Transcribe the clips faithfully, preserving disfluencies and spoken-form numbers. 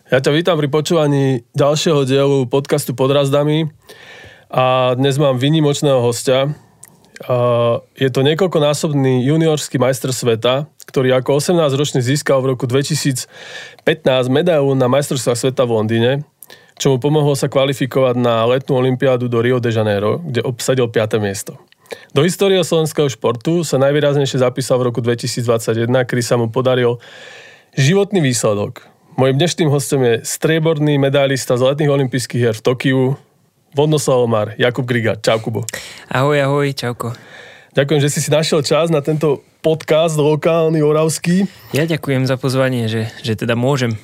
Ja ťa vítam pri počúvaní ďalšieho dielu podcastu Podrazdami a dnes mám výnimočného hostia. Je to niekoľkonásobný juniorský majster sveta, ktorý ako osemnásťročný získal v roku dvetisícpätnásť medailu na majstrovstvách sveta v Londýne, čo mu pomohlo sa kvalifikovať na letnú olympiádu do Rio de Janeiro, kde obsadil piate miesto. Do histórie slovenského športu sa najvýraznejšie zapísal v roku dvetisícdvadsaťjeden, kedy sa mu podaril životný výsledok. Mojím dnešným hostom je strieborný medailista z letných olympijských hier v Tokiu, vodnoslalomár Jakub Griga. Čau, Kubo. Ahoj, ahoj, čauko. Ďakujem, že si si našiel čas na tento podcast lokálny, oravský. Ja ďakujem za pozvanie, že, že teda môžem.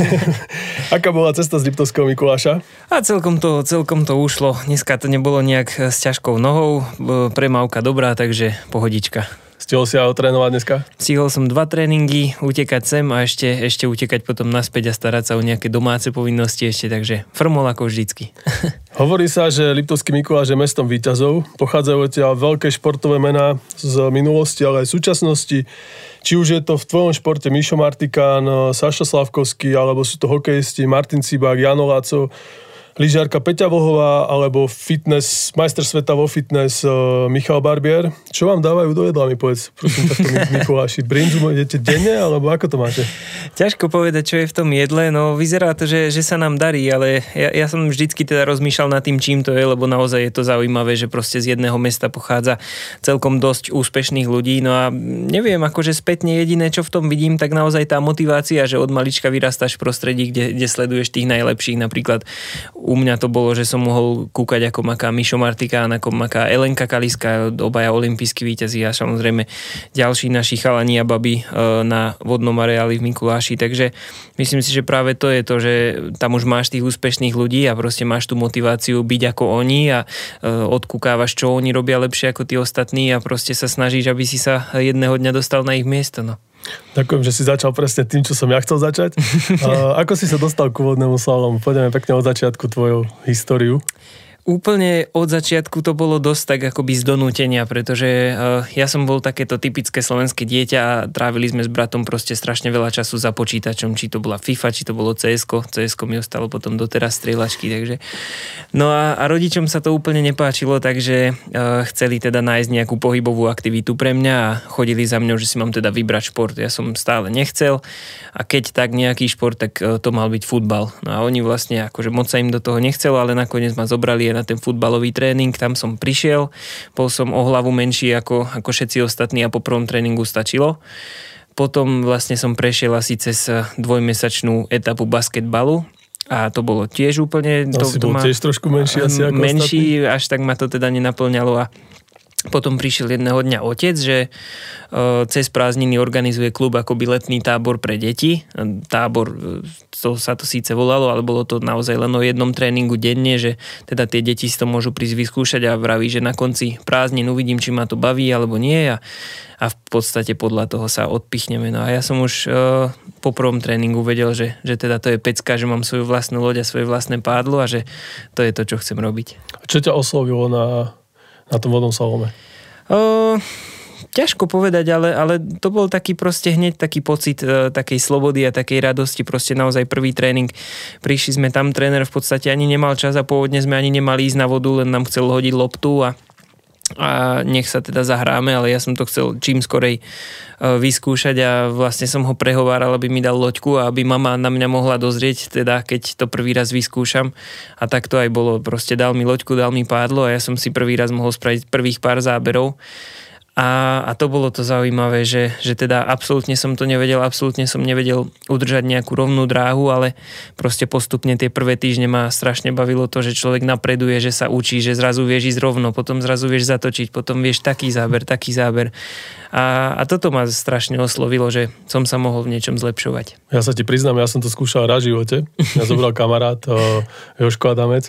Aká bola cesta z Liptovského Mikuláša? A celkom to, celkom to ušlo. Dneska to nebolo nejak s ťažkou nohou, premávka dobrá, takže pohodička. Stihol si aj otrénovať dneska? Stihol som dva tréningy, utekať sem a ešte, ešte utekať potom naspäť a starať sa o nejaké domáce povinnosti ešte, takže frmol ako vždycky. Hovorí sa, že Liptovský Mikuláš je mestom víťazov. Pochádzajú odtiaľ veľké športové mená z minulosti, ale aj súčasnosti. Či už je to v tvojom športe Mišo Martikán, Saša Slavkovský, alebo sú to hokejisti Martin Cibák, Jano Láco, lyžiarka Peťa Vlhová, alebo fitness, majster sveta vo fitness uh, Michal Barbier. Čo vám dávajú do jedla, mi povedz, prosím ťa, v tom Mikuláši? Brinzu idete denne, alebo ako to máte? Ťažko povedať, čo je v tom jedle, no vyzerá to, že, že sa nám darí, ale ja, ja som vždycky teda rozmýšľal nad tým, čím to je, lebo naozaj je to zaujímavé, že proste z jedného mesta pochádza celkom dosť úspešných ľudí, no a neviem, akože spätne jediné, čo v tom vidím, tak naozaj tá motivácia, že od malička vyrastáš v prostredí, kde, kde sleduješ tých najlepších, napríklad u mňa to bolo, že som mohol kúkať, ako maká Mišo Martikán, ako maká Elenka Kaliska, obaja olympijskí víťazi a samozrejme ďalší naši chalani a baby na vodnom areáli v Mikuláši. Takže myslím si, že práve to je to, že tam už máš tých úspešných ľudí a proste máš tú motiváciu byť ako oni a odkúkávaš, čo oni robia lepšie ako tí ostatní a proste sa snažíš, aby si sa jedného dňa dostal na ich miesto. No. Ďakujem, že si začal presne tým, čo som ja chcel začať. A ako si sa dostal ku vodnému slalomu? Poďme pekne od začiatku tvoju históriu. Úplne od začiatku to bolo dosť tak akoby z donútenia, pretože uh, ja som bol takéto typické slovenské dieťa a trávili sme s bratom proste strašne veľa času za počítačom, či to bola FIFA, či to bolo cé esko. cé esko mi ostalo potom doteraz strieľačky, takže... No a, a rodičom sa to úplne nepáčilo, takže uh, chceli teda nájsť nejakú pohybovú aktivitu pre mňa a chodili za mňou, že si mám teda vybrať šport. Ja som stále nechcel a keď tak nejaký šport, tak uh, to mal byť futbal. No a oni vlastne akože moc sa im do toho nechcelo, ale nakoniec ma zobrali na ten futbalový tréning, tam som prišiel, bol som o hlavu menší ako, ako všetci ostatní a po prvom tréningu stačilo. Potom vlastne som prešiel asi cez dvojmesačnú etapu basketbalu a to bolo tiež úplne... To, to, si bol ma, tiež trošku menší asi ako menší, ostatní? Až tak ma to teda nenaplňalo a potom prišiel jedného dňa otec, že uh, cez prázdniny organizuje klub akoby letný tábor pre deti. Tábor, to sa to síce volalo, ale bolo to naozaj len o jednom tréningu denne, že teda tie deti si to môžu prísť vyskúšať a vraví, že na konci prázdnin uvidím, či ma to baví alebo nie a, a v podstate podľa toho sa odpichneme. No a ja som už uh, po prvom tréningu vedel, že, že teda to je pecka, že mám svoju vlastnú loď a svoje vlastné pádlo a že to je to, čo chcem robiť. A čo ťa oslovilo na... na tom vodnom slalome? Uh, ťažko povedať, ale, ale to bol taký proste hneď taký pocit uh, takej slobody a takej radosti, proste naozaj prvý tréning. Prišli sme tam, tréner v podstate ani nemal čas a pôvodne sme ani nemali ísť na vodu, len nám chcel hodiť loptu a a nech sa teda zahráme, ale ja som to chcel čím skorej vyskúšať a vlastne som ho prehováral, aby mi dal loďku a aby mama na mňa mohla dozrieť, teda keď to prvý raz vyskúšam a tak to aj bolo, proste dal mi loďku, dal mi pádlo a ja som si prvý raz mohol spraviť prvých pár záberov. A, a to bolo to zaujímavé, že, že teda absolútne som to nevedel, absolútne som nevedel udržať nejakú rovnú dráhu, ale proste postupne tie prvé týždne ma strašne bavilo to, že človek napreduje, že sa učí, že zrazu vieš ísť rovno, potom zrazu vieš zatočiť, potom vieš taký záber, taký záber. A, a toto ma strašne oslovilo, že som sa mohol v niečom zlepšovať. Ja sa ti priznám, ja som to skúšal raz v živote. Ja zobral kamarát Jožko Adamec.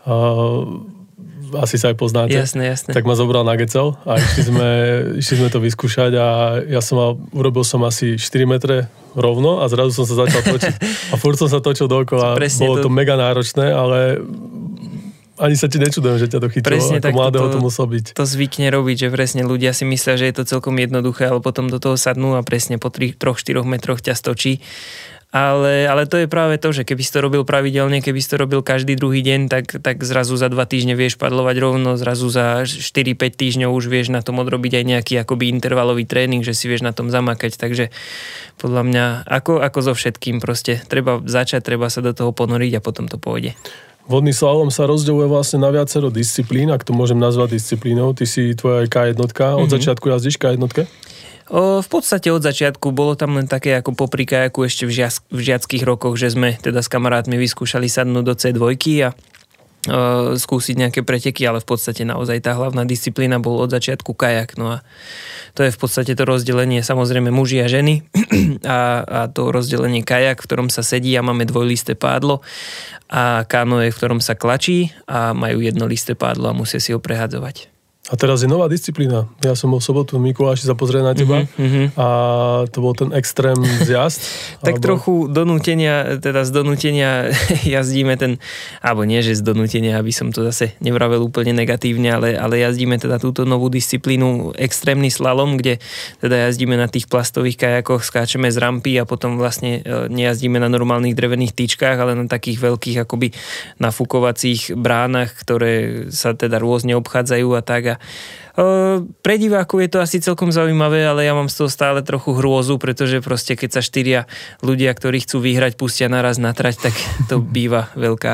Asi sa aj poznáte. Jasné, jasné. Tak ma zobral na Gecel a išli sme, išli sme to vyskúšať a ja som mal, urobil som asi štyri metre rovno a zrazu som sa začal točiť. A furt som sa točil dookola. Presne bolo to... to mega náročné, ale ani sa ti nečudujem, že ťa to chytilo. Presne, ako mladého to, to musel byť. To zvykne robiť, že presne ľudia si myslia, že je to celkom jednoduché, ale potom do toho sadnú a presne po tri, troch, štyroch metroch ťa stočí. Ale, ale to je práve to, že keby si to robil pravidelne, keby si to robil každý druhý deň, tak, tak zrazu za dva týždne vieš padlovať rovno, zrazu za štyri päť týždňov už vieš na tom odrobiť aj nejaký akoby intervalový tréning, že si vieš na tom zamakať, takže podľa mňa ako, ako so všetkým proste treba začať, treba sa do toho ponoriť a potom to pôjde. Vodný slalom sa rozdeľuje vlastne na viacero disciplín, ak to môžem nazvať disciplínou. Ty si tvoja ká jednotka, od mm-hmm. začiatku jazdíš ká jednotke? O, v podstate od začiatku bolo tam len také ako popri kajaku ešte v, žiac, v žiackých rokoch, že sme teda s kamarátmi vyskúšali sadnúť do cé dva a o, skúsiť nejaké preteky, ale v podstate naozaj tá hlavná disciplína bol od začiatku kajak. No a to je v podstate to rozdelenie samozrejme muži a ženy a, a to rozdelenie kajak, v ktorom sa sedí a máme dvojlisté pádlo a kanoe, v ktorom sa klačí a majú jednolisté pádlo a musia si ho prehadzovať. A teraz je nová disciplína. Ja som bol v sobotu v Mikuláši sa pozrieť na teba mm-hmm. a to bol ten extrém zjazd. Tak alebo... trochu donútenia, teda z donútenia jazdíme ten, alebo nie, že z donútenia, aby som to zase nevravel úplne negatívne, ale, ale jazdíme teda túto novú disciplínu extrémny slalom, kde teda jazdíme na tých plastových kajakoch, skáčeme z rampy a potom vlastne nejazdíme na normálnych drevených tyčkách, ale na takých veľkých akoby nafúkovacích bránach, ktoré sa teda rôzne obchádzajú a tak. A pre divákov je to asi celkom zaujímavé, ale ja mám z toho stále trochu hrôzu, pretože proste keď sa štyria ľudia, ktorí chcú vyhrať, pustia naraz na trať, tak to býva veľká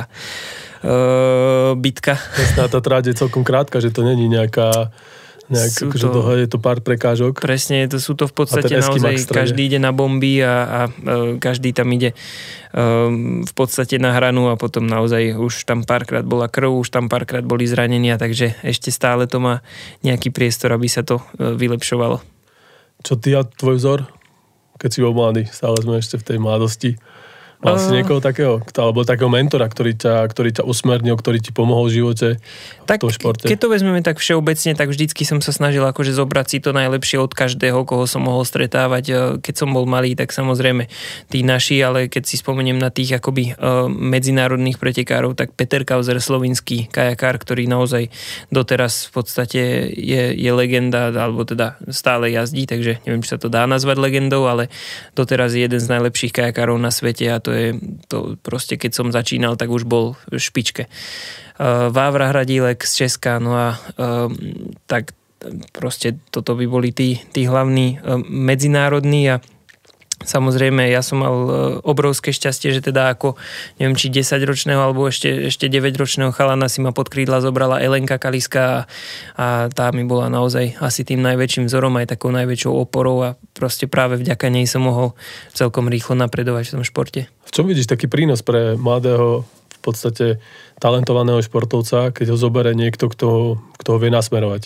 uh, bitka. Tá trať je celkom krátka, že to není nejaká nejak, akože to, je to pár prekážok. Presne, to sú to v podstate naozaj, každý ide na bomby a, a, a každý tam ide um, v podstate na hranu a potom naozaj už tam párkrát bola krv, už tam párkrát boli zranenia, takže ešte stále to má nejaký priestor, aby sa to uh, vylepšovalo. Čo ty a tvoj vzor? Keď si bol mladý, stále sme ešte v tej mladosti. Mal si niekoho takého, alebo takého mentora, ktorý ťa, ktorý ťa usmernil, ktorý ti pomohol v živote tak, v tom športe? Keď to vezmeme tak všeobecne, tak vždycky som sa snažil akože zobrať si to najlepšie od každého, koho som mohol stretávať. Keď som bol malý, tak samozrejme tí naši, ale keď si spomeniem na tých akoby uh, medzinárodných pretekárov, tak Peter Kauzer, slovinský kajakár, ktorý naozaj doteraz v podstate je, je legenda, alebo teda stále jazdí, takže neviem, či sa to dá nazvať legendou, ale doteraz je jeden z najlepších kajakárov na svete a to je to proste, keď som začínal, tak už bol v špičke. Vávra Hradílek z Česka, no a tak proste toto by boli tí, tí hlavní medzinárodní a samozrejme, ja som mal obrovské šťastie, že teda ako, neviem, či desaťročného alebo ešte, ešte deväťročného chalana si ma pod krídla zobrala Elenka Kaliska a, a tá mi bola naozaj asi tým najväčším vzorom, aj takou najväčšou oporou a proste práve vďaka nej som mohol celkom rýchlo napredovať v tom športe. V čom vidíš taký prínos pre mladého, v podstate talentovaného športovca, keď ho zoberie niekto, kto, kto ho vie nasmerovať?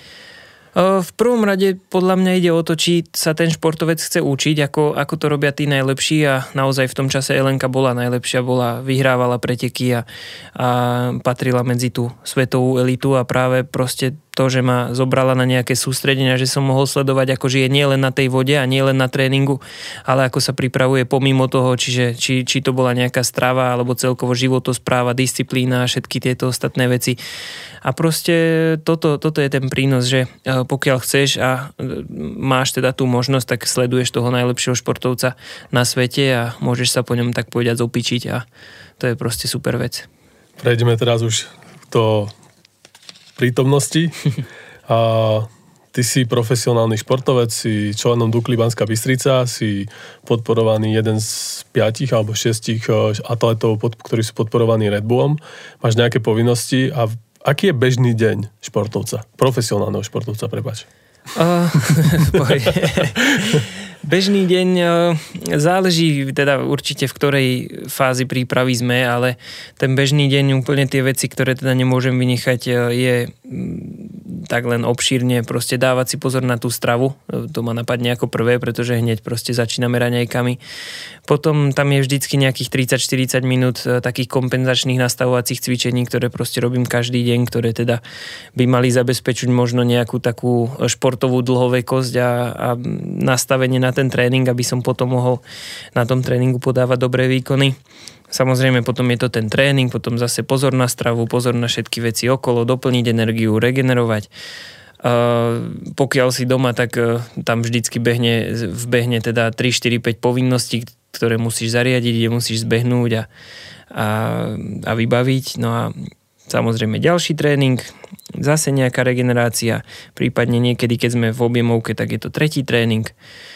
V prvom rade podľa mňa ide o to, či sa ten športovec chce učiť, ako, ako to robia tí najlepší a naozaj v tom čase Elenka bola najlepšia, bola, vyhrávala preteky a, a patrila medzi tú svetovú elitu a práve proste to, že ma zobrala na nejaké sústredenia, že som mohol sledovať, ako žije nie len na tej vode a nie len na tréningu, ale ako sa pripravuje pomimo toho, čiže či, či to bola nejaká strava alebo celkovo životospráva, disciplína a všetky tieto ostatné veci. A proste toto, toto je ten prínos, že pokiaľ chceš a máš teda tú možnosť, tak sleduješ toho najlepšieho športovca na svete a môžeš sa po ňom tak povedať zopičiť a to je proste super vec. Prejdeme teraz už do prítomnosti. A ty si profesionálny športovec, si členom Dukly Banská Bystrica, si podporovaný jeden z piatich alebo šiestich atletov, ktorí sú podporovaní Red Bullom. Máš nejaké povinnosti a aký je bežný deň športovca? Profesionálneho športovca, prepáč. Uh, Bežný deň záleží teda určite v ktorej fázi prípravy sme, ale ten bežný deň úplne tie veci, ktoré teda nemôžem vynechať, je tak len obšírne proste dávať si pozor na tú stravu. To ma napadne ako prvé, pretože hneď proste začíname raňajkami. Potom tam je vždycky nejakých tridsať štyridsať minút takých kompenzačných nastavovacích cvičení, ktoré proste robím každý deň, ktoré teda by mali zabezpečiť možno nejakú takú športovú dlhovekosť a, a nastavenie na ten tréning, aby som potom mohol na tom tréningu podávať dobré výkony. Samozrejme, potom je to ten tréning, potom zase pozor na stravu, pozor na všetky veci okolo, doplniť energiu, regenerovať. Uh, pokiaľ si doma, tak uh, tam vždycky behne, vbehne teda tri štyri päť povinností, ktoré musíš zariadiť, kde musíš zbehnúť a, a, a vybaviť. No a samozrejme ďalší tréning, zase nejaká regenerácia, prípadne niekedy, keď sme v objemovke, tak je to tretí tréning.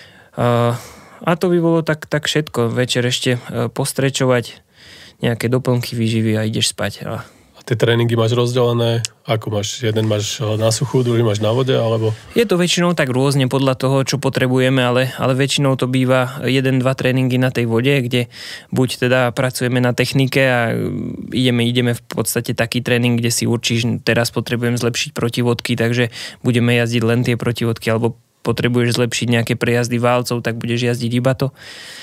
A, a to by bolo tak, tak všetko. Večer ešte postrečovať, nejaké doplnky výživy a ideš spať. A A tie tréningy máš rozdelené? Ako máš? Jeden máš na suchu, druhý máš na vode? Alebo... Je to väčšinou tak rôzne podľa toho, čo potrebujeme, ale, ale väčšinou to býva jeden, dva tréningy na tej vode, kde buď teda pracujeme na technike a ideme, ideme v podstate taký tréning, kde si určíš, teraz potrebujem zlepšiť protivodky, takže budeme jazdiť len tie protivodky, alebo potrebuješ zlepšiť nejaké prejazdy válcov, tak budeš jazdiť iba to.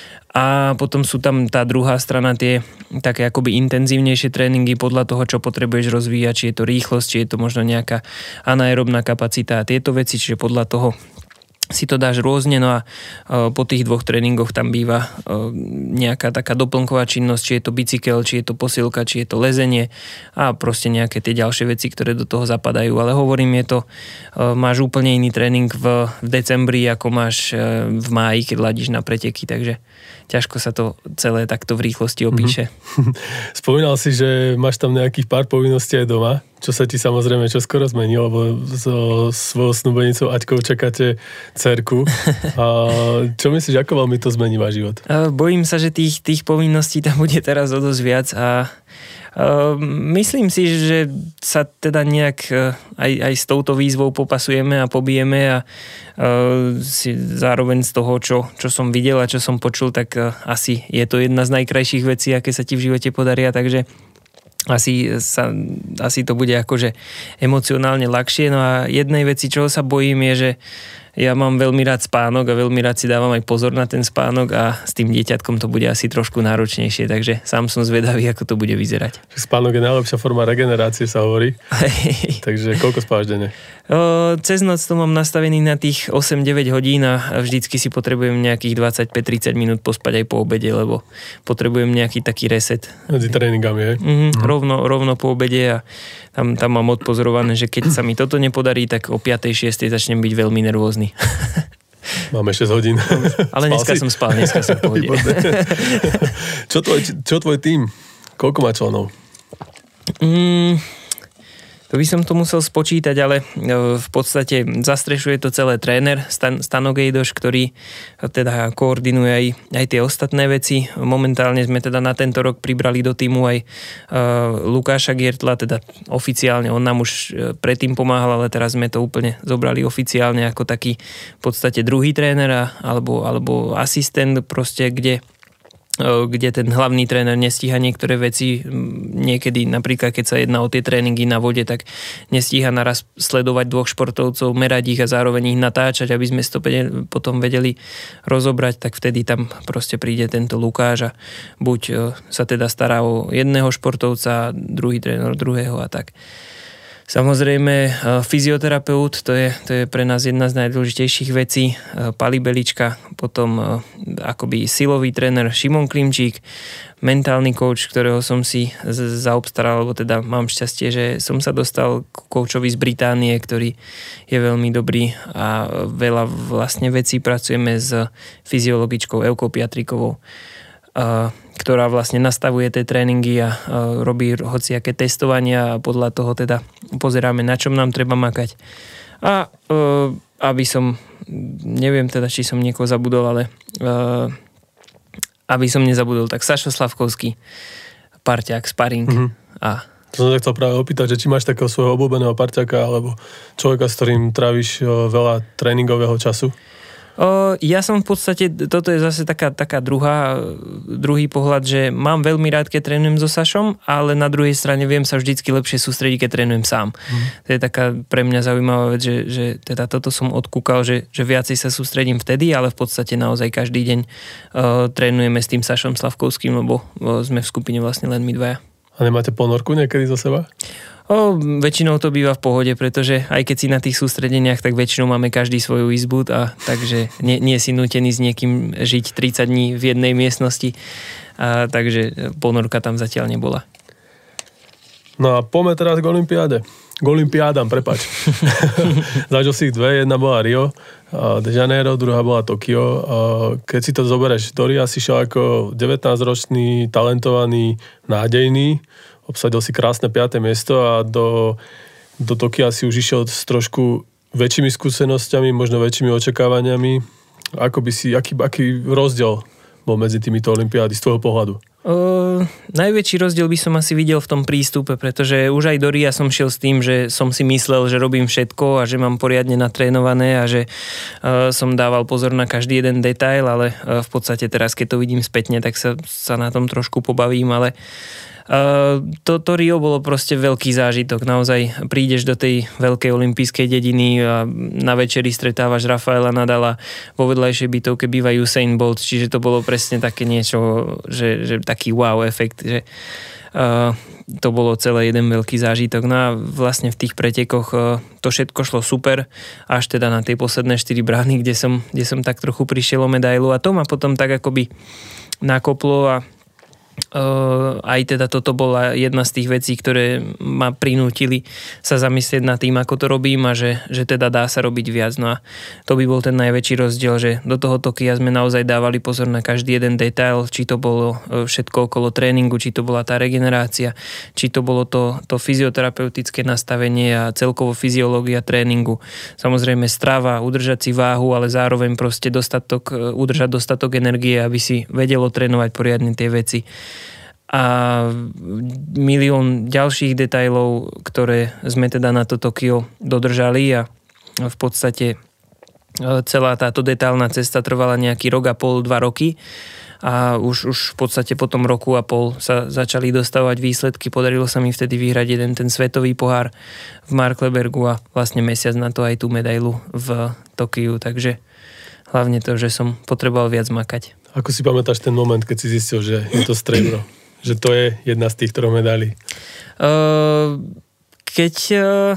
A potom sú tam tá druhá strana, tie také akoby intenzívnejšie tréningy podľa toho, čo potrebuješ rozvíjať, či je to rýchlosť, či je to možno nejaká anaerobná kapacita a tieto veci, čiže podľa toho si to dáš rôzne, no a po tých dvoch tréningoch tam býva nejaká taká doplnková činnosť, či je to bicykel, či je to posilka, či je to lezenie a proste nejaké tie ďalšie veci, ktoré do toho zapadajú, ale hovorím, je to, máš úplne iný tréning v, v decembri, ako máš v máji, keď ladíš na preteky, takže ťažko sa to celé takto v rýchlosti opíše. Mm-hmm. Spomínal si, že máš tam nejakých pár povinností aj doma, čo sa ti samozrejme čoskoro zmení, lebo so svojou snúbenicou Aťkou čakáte dcerku. A čo myslíš, ako veľmi to zmení váš život? Bojím sa, že tých, tých povinností tam bude teraz o dosť viac a Uh, myslím si, že sa teda nejak uh, aj, aj s touto výzvou popasujeme a pobijeme a uh, si zároveň z toho, čo, čo som videl a čo som počul, tak uh, asi je to jedna z najkrajších vecí, aké sa ti v živote podaria, takže asi, sa, asi to bude akože emocionálne ľahšie. No a jednej veci, čoho sa bojím, je, že ja mám veľmi rád spánok a veľmi rád si dávam aj pozor na ten spánok a s tým dieťatkom to bude asi trošku náročnejšie, takže sám som zvedavý, ako to bude vyzerať. Spánok je najlepšia forma regenerácie, sa hovorí. Takže koľko spávaš denne? O, cez noc to mám nastavený na tých osem deväť hodín a vždycky si potrebujem nejakých dvadsaťpäť tridsať minút pospať aj po obede, lebo potrebujem nejaký taký reset. Medzi tréningami, je? Mm-hmm, mm. rovno, rovno po obede a tam, tam mám odpozorované, že keď sa mi toto nepodarí, tak o piatej šiestej začnem byť veľmi nervózny. Máme šesť hodín. Ale dneska som spal, dneska som v pohode. čo, tvoj, čo tvoj tím? Koľko má členov? Mm, to by som to musel spočítať, ale v podstate zastrešuje to celé tréner Stan, Stano Gejdoš, ktorý teda koordinuje aj, aj tie ostatné veci. Momentálne sme teda na tento rok pribrali do týmu aj uh, Lukáša Giertla, teda oficiálne, on nám už predtým pomáhal, ale teraz sme to úplne zobrali oficiálne ako taký v podstate druhý tréner alebo, alebo asistent, proste kde kde ten hlavný tréner nestíha niektoré veci. Niekedy, napríklad, keď sa jedná o tie tréningy na vode, tak nestíha naraz sledovať dvoch športovcov, merať ich a zároveň ich natáčať, aby sme si to potom vedeli rozobrať, tak vtedy tam proste príde tento Lukáš a buď sa teda stará o jedného športovca, druhý tréner druhého a tak. Samozrejme, fyzioterapeut, to je, to je pre nás jedna z najdôležitejších vecí. Pali Belička, potom akoby silový tréner Šimon Klimčík, mentálny coach, ktorého som si zaobstaral, lebo teda mám šťastie, že som sa dostal k coachovi z Británie, ktorý je veľmi dobrý a veľa vlastne vecí pracujeme s fyziologičkou Evkou Piatrikovou, ktorá vlastne nastavuje tie tréningy a robí hociaké testovania a podľa toho teda pozeráme, na čom nám treba makať. A aby som, neviem teda, či som niekoho zabudol, ale aby som nezabudol, tak Sašo Slavkovský, parťák, sparing. Mm-hmm. A to som sa chcel práve opýtať, že či máš takého svojho obľúbeného parťáka alebo človeka, s ktorým tráviš veľa tréningového času? O, ja som v podstate, toto je zase taká, taká druhá, druhý pohľad, že mám veľmi rád, keď trénujem so Sašom, ale na druhej strane viem sa vždycky lepšie sústrediť, keď trénujem sám. Mm. To je taká pre mňa zaujímavá vec, že, že teda toto som odkúkal, že, že viacej sa sústredím vtedy, ale v podstate naozaj každý deň uh, trénujeme s tým Sašom Slavkovským, lebo uh, sme v skupine vlastne len my dvaja. A nemáte ponorku niekedy za seba? O, väčšinou to býva v pohode, pretože aj keď si na tých sústredeniach, tak väčšinou máme každý svoju izbu, a takže nie, nie si nútený s niekým žiť tridsať dní v jednej miestnosti, a takže ponorka tam zatiaľ nebola. No a poďme teraz k olympiáde. k olympiádam, prepáč. Zažil si ich dve, jedna bola Rio de Janeiro, druhá bola Tokio. Keď si to zoberieš, do Ria si šiel ako devätnásťročný, talentovaný, nádejný, obsadil si krásne piate miesto a do, do Tokia si už išiel s trošku väčšími skúsenosťami, možno väčšími očakávaniami. Ako by si, aký, aký rozdiel bol medzi týmito olympiády z tvojho pohľadu? Uh, najväčší rozdiel by som asi videl v tom prístupe, pretože už aj do Ria som šiel s tým, že som si myslel, že robím všetko a že mám poriadne natrénované a že uh, som dával pozor na každý jeden detail, ale uh, v podstate teraz, keď to vidím spätne, tak sa, sa na tom trošku pobavím, ale Uh, to, to Rio bolo proste veľký zážitok. Naozaj prídeš do tej veľkej olympijskej dediny a na večeri stretávaš Rafaela Nadala, vo vedľajšej bytovke býva Usain Bolt, čiže to bolo presne také niečo, že, že taký wow efekt, že uh, to bolo celé jeden veľký zážitok. No a vlastne v tých pretekoch uh, to všetko šlo super, až teda na tej posledné štyri brány, kde som, kde som tak trochu prišiel o medailu a to ma potom tak akoby nakoplo a Uh, aj teda toto bola jedna z tých vecí, ktoré ma prinútili sa zamyslieť nad tým, ako to robím a že, že teda dá sa robiť viac. No a to by bol ten najväčší rozdiel, že do toho Tokia sme naozaj dávali pozor na každý jeden detail, či to bolo všetko okolo tréningu, či to bola tá regenerácia, či to bolo to, to fyzioterapeutické nastavenie a celkovo fyziológia tréningu. Samozrejme strava, udržať si váhu, ale zároveň proste dostatok, udržať dostatok energie, aby si vedelo trénovať poriadne tie veci. A milión ďalších detailov, ktoré sme teda na to Tokio dodržali a v podstate celá táto detailná cesta trvala nejaký rok a pol, dva roky a už, už v podstate po tom roku a pol sa začali dostávať výsledky. Podarilo sa mi vtedy vyhrať jeden ten svetový pohár v Marklebergu a vlastne mesiac na to aj tú medailu v Tokiu, takže hlavne to, že som potreboval viac makať. Ako si pamätáš ten moment, keď si zistil, že je to striebro? Že to je jedna z tých troch medailí? Uh, keď, uh,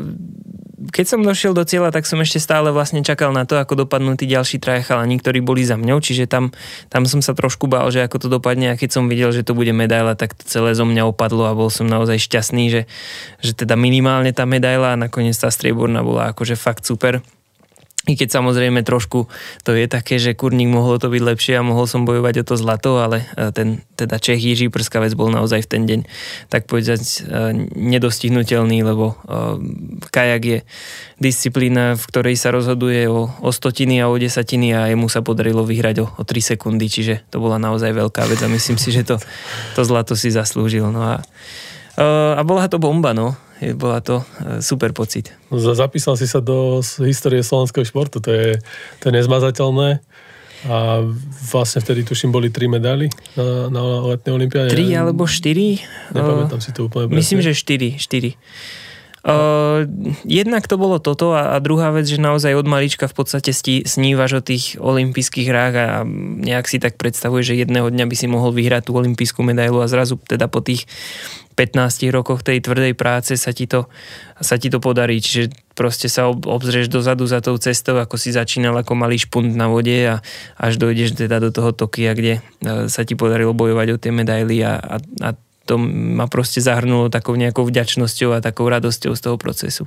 keď som došiel do cieľa, tak som ešte stále vlastne čakal na to, ako dopadnú tí ďalší traja chalani, ktorí boli za mňou, čiže tam, tam som sa trošku bál, že ako to dopadne a keď som videl, že to bude medaila, tak to celé zo mňa opadlo a bol som naozaj šťastný, že, že teda minimálne tá medaila a nakoniec tá strieborná bola akože fakt super. I keď samozrejme trošku to je také, že kurník mohlo to byť lepšie a mohol som bojovať o to zlato, ale ten teda Čech Jiří Prskavec bol naozaj v ten deň tak povedať nedostihnutelný, lebo kajak je disciplína, v ktorej sa rozhoduje o, o stotiny a o desatiny a jemu sa podarilo vyhrať o, o tri sekundy, čiže to bola naozaj veľká vec a myslím si, že to, to zlato si zaslúžil. No a, a bola to bomba, no. Bola to super pocit. Zapísal si sa do histórie slovenského športu, to je, to je nezmazateľné. A vlastne vtedy, tuším, boli tri medaily na, na letnej olympiáde. Tri alebo štyri? Nepamätám si to úplne presne. Myslím, že štyri. štyri. Uh, jednak to bolo toto a, a druhá vec, že naozaj od malička v podstate stí, snívaš o tých olympijských hrách a nejak si tak predstavuješ, že jedného dňa by si mohol vyhrať tú olympijskú medailu a zrazu teda po tých pätnástich rokoch tej tvrdej práce sa ti to, sa ti to podarí, čiže proste sa ob, obzrieš dozadu za tou cestou, ako si začínal ako malý špunt na vode a až dojdeš teda do toho Tokia, kde sa ti podarilo bojovať o tie medaily a, a, a to ma proste zahrnulo takou nejakou vďačnosťou a takou radosťou z toho procesu.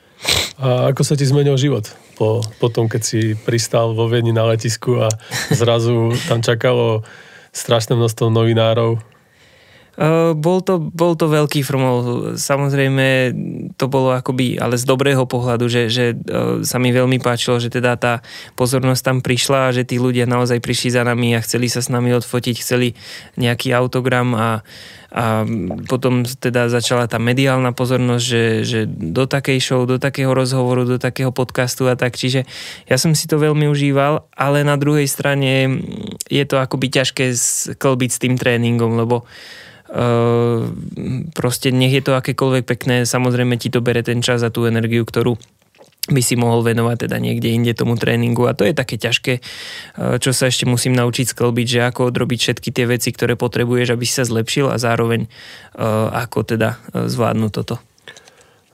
A ako sa ti zmenil život po, po tom, keď si pristal vo Viedni na letisku a zrazu tam čakalo strašné množstvo novinárov? Uh, bol, to, bol to veľký frmol. Samozrejme, to bolo akoby, ale z dobrého pohľadu, že, že uh, sa mi veľmi páčilo, že teda tá pozornosť tam prišla a že tí ľudia naozaj prišli za nami a chceli sa s nami odfotiť, chceli nejaký autogram a, a potom teda začala tá mediálna pozornosť, že, že do takej show, do takého rozhovoru, do takého podcastu a tak. Čiže ja som si to veľmi užíval, ale na druhej strane je to akoby ťažké sklbiť s tým tréningom, lebo Uh, proste nech je to akékoľvek pekné, samozrejme ti to bere ten čas a tú energiu, ktorú by si mohol venovať teda niekde inde tomu tréningu a to je také ťažké, uh, čo sa ešte musím naučiť sklbiť, že ako odrobiť všetky tie veci, ktoré potrebuješ, aby si sa zlepšil a zároveň uh, ako teda uh, zvládnuť toto.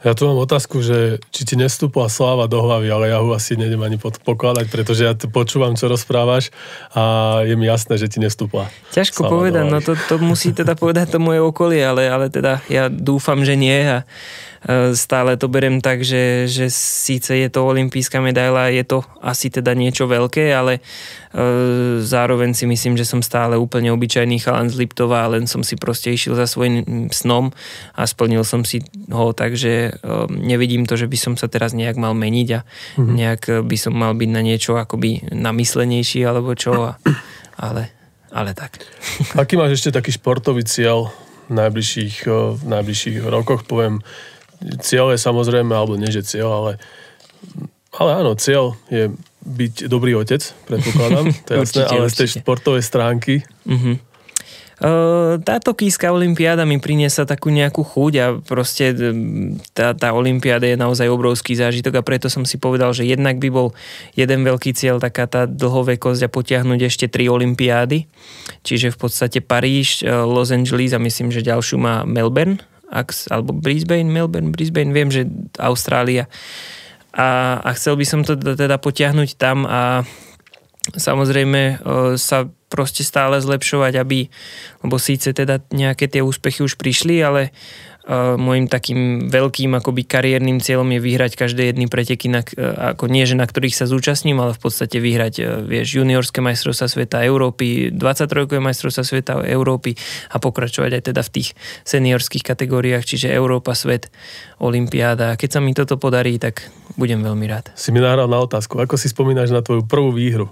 Ja tu mám otázku, že či ti nestúpla sláva do hlavy, ale ja ho asi nejdem ani pokladať, pretože ja tu počúvam, čo rozprávaš a je mi jasné, že ti nestúpla. Ťažko povedať, no to, to musí teda povedať to moje okolie, ale, ale teda ja dúfam, že nie a stále to berem tak, že, že síce je to olympijská medaila, je to asi teda niečo veľké, ale e, zároveň si myslím, že som stále úplne obyčajný chalan z Liptova, len som si proste išiel za svojím snom a splnil som si ho, takže e, nevidím to, že by som sa teraz nejak mal meniť a mm-hmm. nejak by som mal byť na niečo akoby namyslenejší alebo čo, a, ale, ale tak. Aký máš ešte taký športový cieľ v najbližších, v najbližších rokoch, poviem. Cieľ je samozrejme, alebo nie, že cieľ, ale, ale áno, cieľ je byť dobrý otec, predpokladám, to je jasné, ale z tej športovej stránky. Uh-huh. Uh, tá tokijská olympiáda mi priniesla takú nejakú chuť a proste tá, tá olympiáda je naozaj obrovský zážitok a preto som si povedal, že jednak by bol jeden veľký cieľ, taká tá dlhovekosť a potiahnuť ešte tri olympiády, čiže v podstate Paríž, Los Angeles a myslím, že ďalšiu má Melbourne, alebo Brisbane, Melbourne, Brisbane, viem, že Austrália. A, a chcel by som to teda potiahnuť tam a samozrejme sa proste stále zlepšovať, aby, lebo síce teda nejaké tie úspechy už prišli, ale Uh, môjim takým veľkým akoby kariérnym cieľom je vyhrať každé jedny preteky, na, uh, ako nie, že na ktorých sa zúčastním, ale v podstate vyhrať, uh, vieš, juniorské majstrovstvá sveta Európy, dvadsaťtrojkové majstrovstvá sveta Európy a pokračovať aj teda v tých seniorských kategóriách, čiže Európa, svet, olympiáda. Keď sa mi toto podarí, tak budem veľmi rád. Si mi nahral na otázku. Ako si spomínaš na tvoju prvú výhru?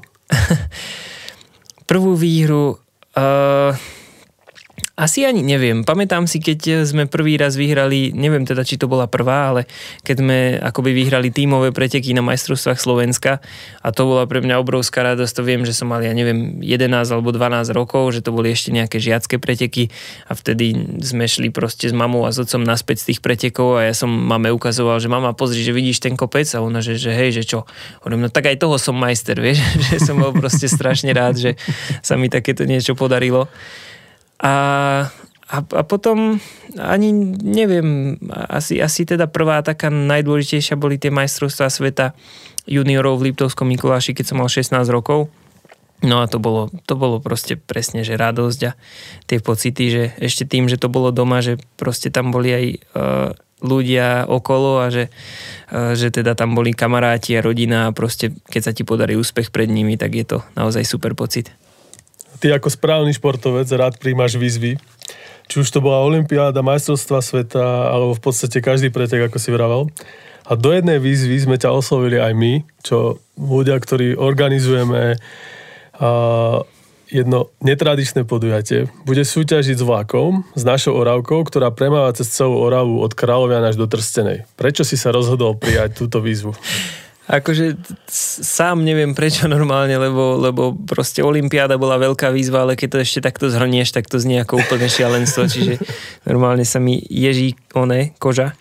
Prvú výhru... Uh, Asi ani neviem. Pamätám si, keď sme prvý raz vyhrali, neviem teda, či to bola prvá, ale keď sme akoby vyhrali tímové preteky na majstrovstvách Slovenska a to bola pre mňa obrovská radosť. To viem, že som mal, ja neviem, jedenásť alebo dvanásť rokov, že to boli ešte nejaké žiacké preteky a vtedy sme šli proste s mamou a s otcom naspäť z tých pretekov a ja som mame ukazoval, že mama, pozri, že vidíš ten kopec a ona, že, že hej, že čo? Hovorím, no tak aj toho som majster, vieš, že som bol proste strašne rád, že sa mi takéto niečo podarilo. A, a, a potom ani neviem, asi, asi teda prvá taká najdôležitejšia boli tie majstrovstvá sveta juniorov v Liptovskom Mikuláši, keď som mal šestnásť rokov. No a to bolo, to bolo proste presne, že radosť a tie pocity, že ešte tým, že to bolo doma, že proste tam boli aj uh, ľudia okolo a že, uh, že teda tam boli kamaráti a rodina a proste keď sa ti podarí úspech pred nimi, tak je to naozaj super pocit. Ty ako správny športovec rád príjmaš výzvy. Či už to bola olympiáda, majstrovstvá sveta, alebo v podstate každý pretek, ako si vravel. A do jednej výzvy sme ťa oslovili aj my, čo ľudia, ktorí organizujeme uh, jedno netradičné podujatie. Bude súťažiť s vlakom, s našou Oravkou, ktorá premáva cez celú Oravu od Kráľovian až do Trstenej. Prečo si sa rozhodol prijať túto výzvu? Akože sám neviem prečo normálne, lebo, lebo proste olympiáda bola veľká výzva, ale keď to ešte takto zhrnieš, tak to znie ako úplne šialenstvo, čiže normálne sa mi ježí one, koža.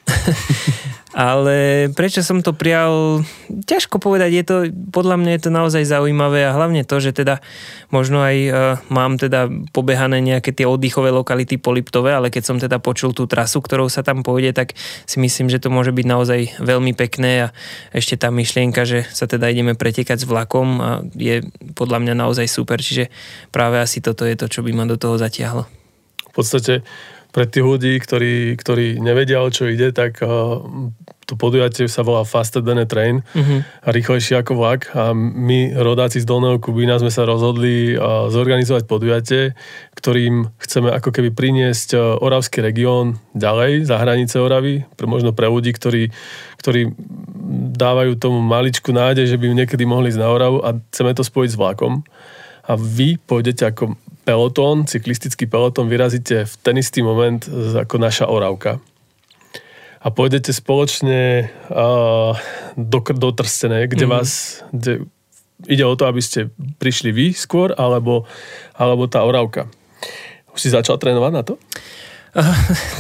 Ale prečo som to prijal, ťažko povedať, je to, podľa mňa je to naozaj zaujímavé a hlavne to, že teda možno aj uh, mám teda pobehané nejaké tie oddychové lokality po Liptove, ale keď som teda počul tú trasu, ktorou sa tam pôjde, tak si myslím, že to môže byť naozaj veľmi pekné a ešte tá myšlienka, že sa teda ideme pretekať s vlakom a je podľa mňa naozaj super, čiže práve asi toto je to, čo by ma do toho zatiahlo. V podstate pre tých ľudí, ktorí, ktorí nevedia, o čo ide, tak uh, to podujatie sa volá Faster than a Train, uh-huh. a rýchlejšie ako vlak. A my, rodáci z Dolného Kubína, sme sa rozhodli uh, zorganizovať podujatie, ktorým chceme ako keby priniesť uh, oravský región ďalej, za hranice Oravy, pre, možno pre ľudí, ktorí, ktorí dávajú tomu maličku nádej, že by niekedy mohli ísť na Oravu a chceme to spojiť s vlakom. A vy pôjdete ako pelotón, cyklistický pelotón, vyrazíte v ten istý moment ako naša Oravka. A pôjdete spoločne uh, do, do Trstenej, kde mm-hmm. vás... Kde, ide o to, aby ste prišli vy skôr, alebo, alebo tá Oravka. Už si začal trénovať na to?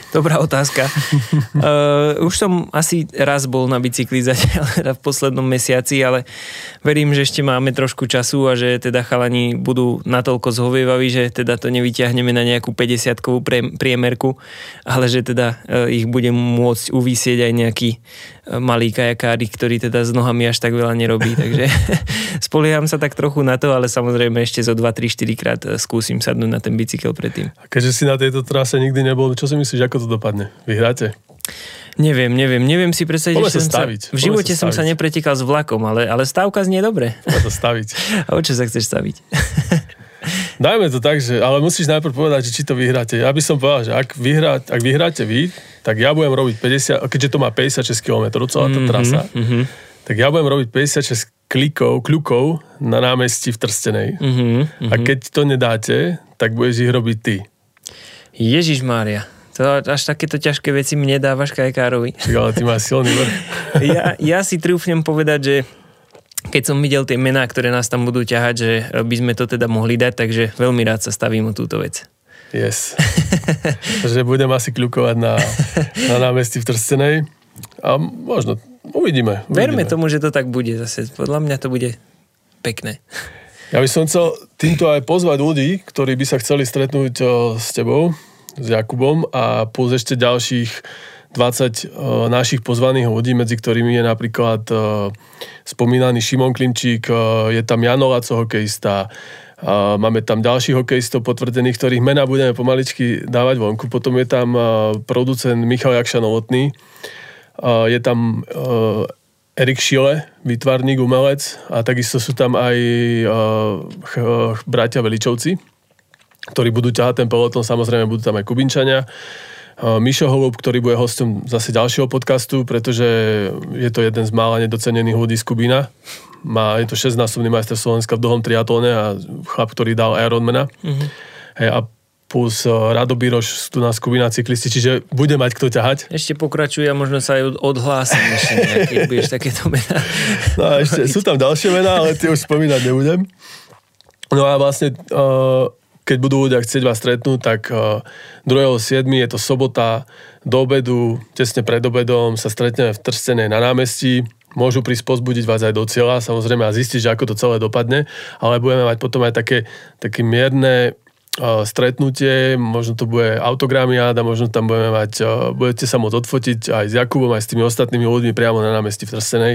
Dobrá otázka. uh, už som asi raz bol na bicykli zatiaľ v poslednom mesiaci, ale verím, že ešte máme trošku času a že teda chalani budú natoľko zhovievaví, že teda to nevyťahneme na nejakú päťdesiatkovú pre, priemerku, ale že teda uh, ich budem môcť uvisieť aj nejaký uh, malý kajakárik, ktorý teda s nohami až tak veľa nerobí, takže spolieham sa tak trochu na to, ale samozrejme ešte zo dva tri štyri krát skúsim sadnúť na ten bicykel predtým. A keďže si na tejto trase nikdy nebol, čo si myslíš, ako to dopadne? Vyhráte? Neviem, neviem, neviem si predstaviť, že som sa, v živote som sa nepretekal s vlakom, ale, ale stávka znie dobre. Poďme to staviť. A o čo sa chceš staviť? Dajme to tak, že, ale musíš najprv povedať, že či to vyhráte. Ja by som povedal, že ak, vyhrá, ak vyhráte vy, tak ja budem robiť päťdesiat, keďže to má päťdesiatšesť kilometrov, celá tá trasa, mm-hmm. tak ja budem robiť päťdesiatšesť klikov, kľukov na námestí v Trstenej. Mm-hmm. A keď to nedáte, tak budeš ich robiť ty. Ježišmária, to až takéto ťažké veci mi nedávaš kajkárovi. Ale ty máš silný vrch. ja, ja si trúfnem povedať, že keď som videl tie mená, ktoré nás tam budú ťahať, že by sme to teda mohli dať, takže veľmi rád sa stavím o túto vec. Yes. Takže budem asi kľukovať na, na námestí v Trstenej a možno uvidíme, uvidíme. Verme tomu, že to tak bude zase. Podľa mňa to bude pekné. Ja by som chcel týmto aj pozvať ľudí, ktorí by sa chceli stretnúť s tebou, s Jakubom a plus ešte ďalších dvadsať našich pozvaných ľudí, medzi ktorými je napríklad spomínaný Šimon Klimčík, je tam Jano Laco, hokejista, máme tam ďalších hokejistov potvrdených, ktorých mená budeme pomaličky dávať vonku. Potom je tam producent Michal Jakša Novotný, je tam Erik Šile, výtvarník, umelec a takisto sú tam aj bratia Veličovci, ktorí budú ťahať ten peloton, samozrejme budú tam aj Kubinčania. Mišo Holub, ktorý bude hostom zase ďalšieho podcastu, pretože je to jeden z mála nedocenených ľudí z Kubína. Má, je to šesťnásobný majster Slovenska v dlhom triatlone a chlap, ktorý dal Ironmana. Mm-hmm. Hey, a plus Rado Biroš, tu nás Kubína cyklisti, čiže bude mať kto ťahať. Ešte pokračuje a možno sa aj odhlásim ešte nejaké, budeš takéto mená. No a ešte sú tam ďalšie mená, ale tie už spomínať nebudem. No a vlastne keď budú ľudia chcieť vás stretnúť, tak druhého siedmeho je to sobota do obedu, tesne pred obedom sa stretneme v Trstenej na námestí. Môžu prísť pozbudiť vás aj do cieľa, samozrejme, a zistiť, že ako to celé dopadne, ale budeme mať potom aj také, také mierne uh, stretnutie, možno to bude autogramiáda, možno tam budeme mať, uh, budete sa môcť odfotiť aj s Jakubom, aj s tými ostatnými ľuďmi priamo na námestí v Trstenej.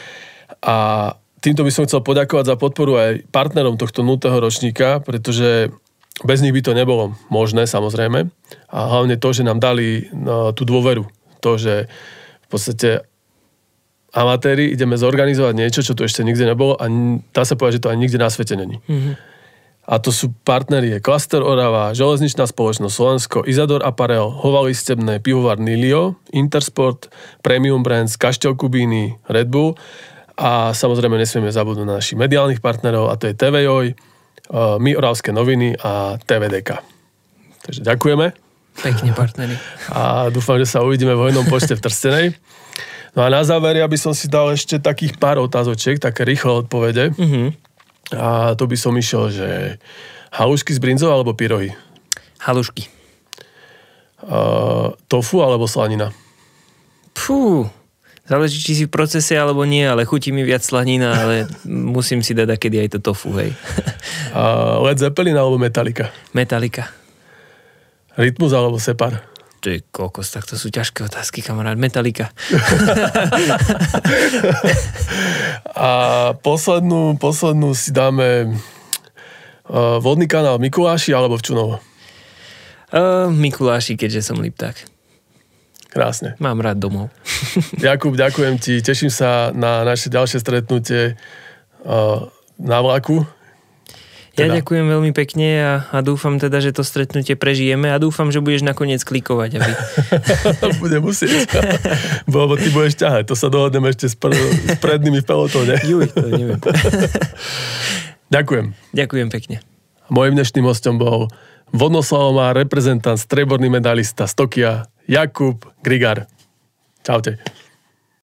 A týmto by som chcel poďakovať za podporu aj partnerom tohto nultého ročníka, pretože bez nich by to nebolo možné, samozrejme. A hlavne to, že nám dali uh, tú dôveru. To, že v podstate amatéri ideme zorganizovať niečo, čo tu ešte nikde nebolo a dá sa povedať, že to aj nikde na svete není. Mm-hmm. A to sú partneri Cluster Orava, Železničná spoločnosť Slovensko, Izador Apparel, Hovali Stebné, Pivovar Nilio, Intersport, Premium Brands, Kaštel Kubíny, Red Bull a samozrejme nesmieme zabudnúť na našich mediálnych partnerov a to je té vé Joj, My Oravské noviny a té vé dé ká. Takže ďakujeme. Pekne partneri. A dúfam, že sa uvidíme v hojnom počte v Trstenej. No a na záver, ja by som si dal ešte takých pár otázočiek, také rýchle odpovede. Mm-hmm. A to by som išiel, že halušky z brinzou alebo pyrohy? Halušky. Uh, tofu alebo slanina? Fú, záleží, či si v procese alebo nie, ale chutí mi viac slanina, ale musím si dať akedy aj to tofu, hej. Uh, Led Zeppelin alebo Metallica? Metallica. Rytmus alebo Separ? Ty kokos, tak to sú ťažké otázky, kamarát. Metallica. A poslednú, poslednú si dáme uh, vodný kanál v Mikuláši alebo v Čunovo? Uh, Mikuláši, keďže som Lipták. Krásne. Mám rád domov. Jakub, ďakujem ti. Teším sa na naše ďalšie stretnutie uh, na vlaku. Ja teda. Ďakujem veľmi pekne a, a dúfam teda, že to stretnutie prežijeme a dúfam, že budeš nakoniec klikovať. Aby... Budem musieť. Bo ty budeš ťahať. To sa dohodneme ešte s, pr- s prednými v pelotóne. Juj, to neviem. Ďakujem. Ďakujem pekne. Mojím dnešným hostom bol vodnoslalomář, reprezentant, strieborný medalista z Tokia, Jakub Grigar. Čaute.